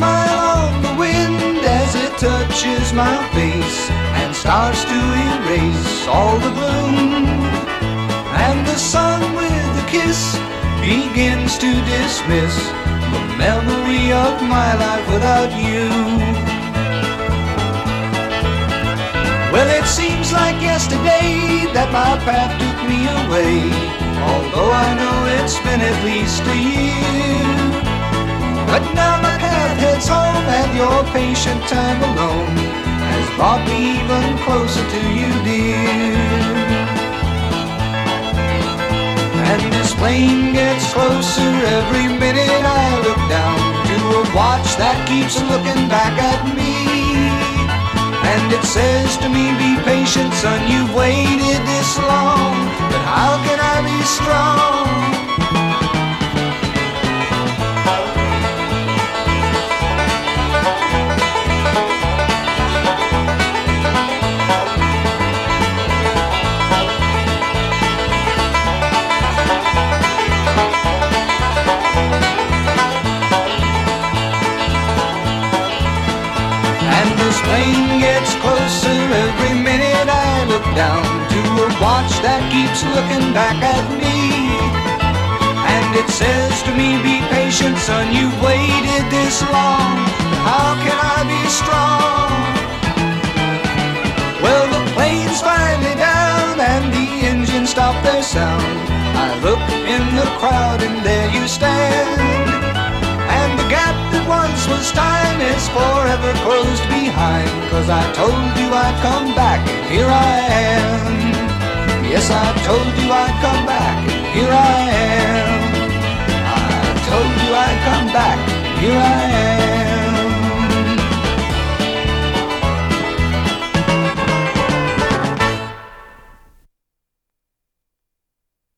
smile on the wind as it touches my face and starts to erase all the gloom. And the sun with a kiss begins to dismiss the memory of my life without you. Well, it seems like yesterday that my path took me away, although I know it's been at least a year. But now my path heads home, and your patient time alone has brought me even closer to you, dear. And this plane gets closer every minute I look down to a watch that keeps looking back at me. And it says to me, be patient, son, you've waited this long, but how can I be strong? This plane gets closer every minute I look down to a watch that keeps looking back at me. And it says to me, be patient, son, you've waited this long, how can I be strong? Well, the plane's finally down and the engine stopped their sound. I look in the crowd and there you stand. And the gap that once was time is forever closed behind, 'cause I told you I'd come back, and here I am. Yes, I told you I'd come back,